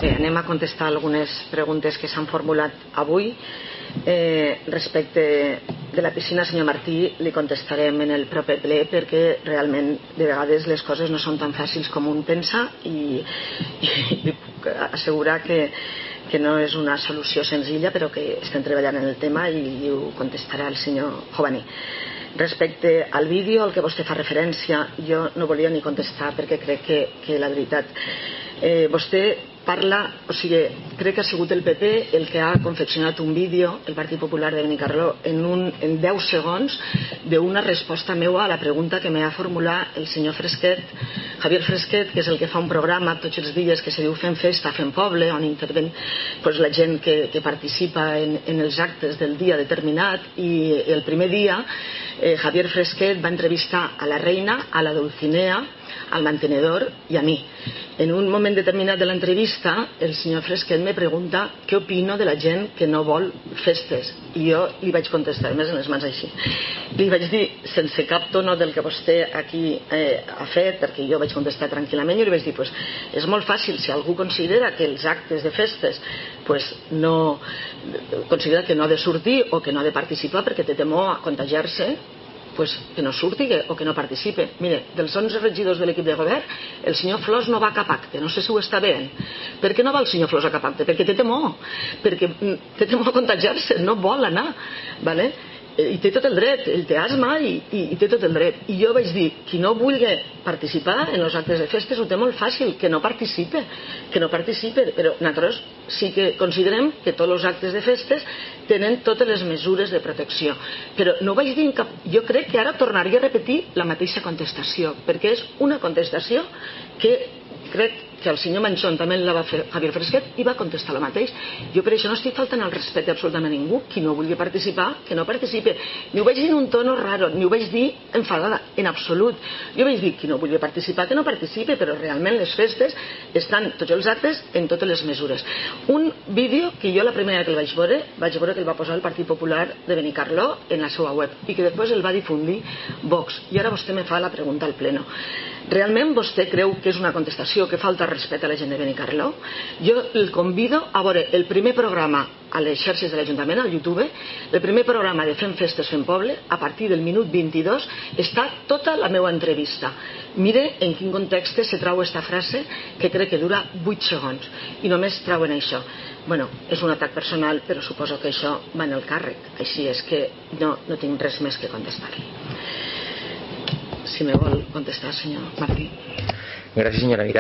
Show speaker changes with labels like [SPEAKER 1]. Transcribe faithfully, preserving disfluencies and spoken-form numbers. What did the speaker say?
[SPEAKER 1] Bé, anem a contestar algunes preguntes que s'han formulat avui. Eh, respecte de la piscina, senyor Martí, li contestarem en el proper ple, perquè realment de vegades les coses no són tan fàcils com un pensa, i, i li puc assegurar que, que no és una solució senzilla, però que estem treballant en el tema i ho contestarà el senyor Jovany. Respecte al vídeo al que vostè fa referència, jo no volia ni contestar perquè crec que, que la veritat eh, vostè parla, o sigui, crec que ha sigut el P P el que ha confeccionat un vídeo, el Partit Popular de Benicarló, en, un, en deu segons d'una resposta meua a la pregunta que m'ha formulat el senyor Fresquet, Javier Fresquet, que és el que fa un programa tots els dies que se diu Fem Festa, Fem Poble, on interven pues, la gent que, que participa en, en els actes del dia determinat, i el primer dia eh, Javier Fresquet va entrevistar a la reina, a la Dulcinea, al mantenedor i a mi. En un moment determinat de l'entrevista, el senyor Fresquet me pregunta què opino de la gent que no vol festes, i jo li vaig contestar, més en les mans així, li vaig dir sense cap tono del que vostè aquí eh, ha fet, perquè jo vaig contestar tranquil·lament, i li vaig dir, pues, és molt fàcil, si algú considera que els actes de festes pues, no considera que no ha de sortir o que no ha de participar perquè té temor a contagiar-se, pues que no surti o que no participe. Mire, dels onze regidors de l'equip de govern, el senyor Flors no va a cap acte, no sé si ho està veient. Per què no va el senyor Flors a cap acte? Perquè té temor, perquè té temor a contagiar-se, no vol anar, ¿vale? I té tot el dret, ell té asma i, i, i té tot el dret. I jo vaig dir, qui no vulgui participar en els actes de festes ho té molt fàcil, que no participe, que no participe, però nosaltres sí que considerem que tots els actes de festes tenen totes les mesures de protecció. Però no vaig dir en cap... Jo crec que ara tornaria a repetir la mateixa contestació, perquè és una contestació que crec que el senyor Manchón també la va fer Javier Fresquet i va contestar el mateix. Jo per això no estic faltant al respecte absolutament a ningú. Qui no vulgui participar, que no participe. Ni ho vaig dir en un tono raro, ni ho vaig dir enfadada, en absolut. Jo vaig dir, qui no vulgui participar, que no participe, però realment les festes estan, tots els actes, en totes les mesures. Un vídeo que jo la primera que el vaig veure, vaig veure que el va posar el Partit Popular de Benicarló en la seva web, i que després el va difundir Vox. I ara vostè me fa la pregunta al pleno. Realment vostè creu que és una contestació que falta respecte a la gent de Benicarló? Jo el convido a veure el primer programa a les xarxes de l'Ajuntament, al YouTube, el primer programa de Fem Festes, Fem Poble, a partir del minut vint-i-dos està tota la meva entrevista. Mire en quin context se trau aquesta frase, que crec que dura vuit segons, i només trauen això. Bueno, és un atac personal, però suposo que això va en el càrrec, així és que no, no tinc res més que contestar-li. Si me vol contestar, senyor Martí.
[SPEAKER 2] Gràcies, senyora Vidal.